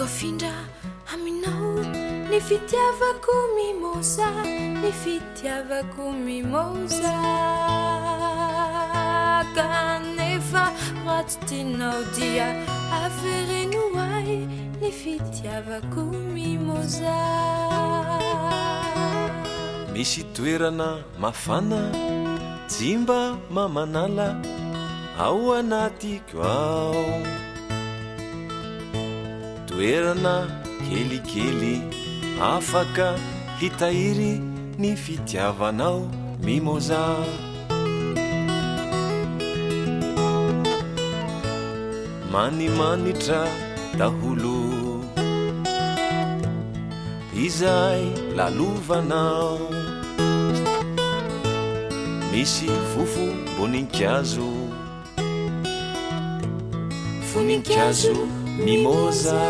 voafindra aminao ny fitiavako mimoza ny fitiavako mimoza kanefa ratsy tinao dia avereno ay ny fitiavako mimoza misy toerana mafana jimba mamanala ao anatiko ao toerana kelikely afaka hitahiry ny fitiavanao mimoza manimanitra daholo izay lalovanao misy fofo voninkazo voninkazo mimoza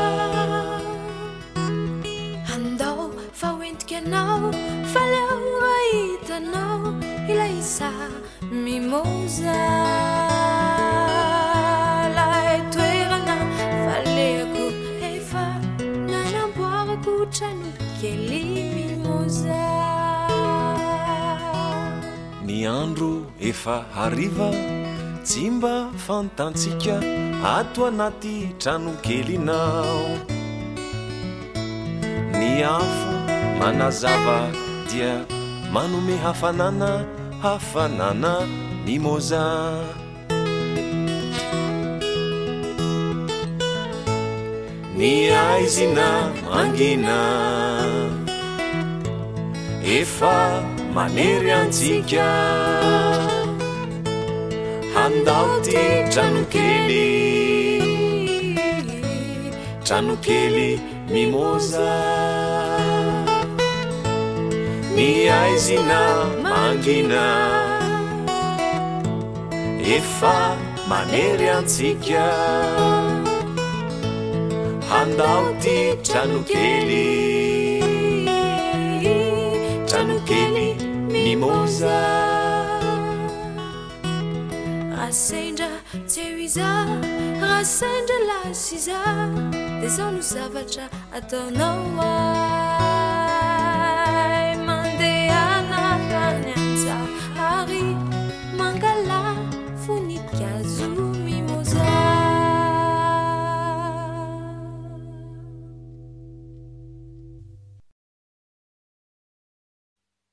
andao fa hoentiko anao fa leo rahitanao ilay isa mimoza lay toerana faleako efa nanamboarako trano kely mimoza ny andro efa hariva jimba fantantsika ato anaty trano kelinao ny afo manazava dia manome hafanana mimoza ny aizina mangina efa manery antsika handao ty trano kely mimoza ny aizina mangina efa manery antsika handao ty trano kely mimoza rasendra tseo iza rasendra lasiza de zao no zavatra ataonao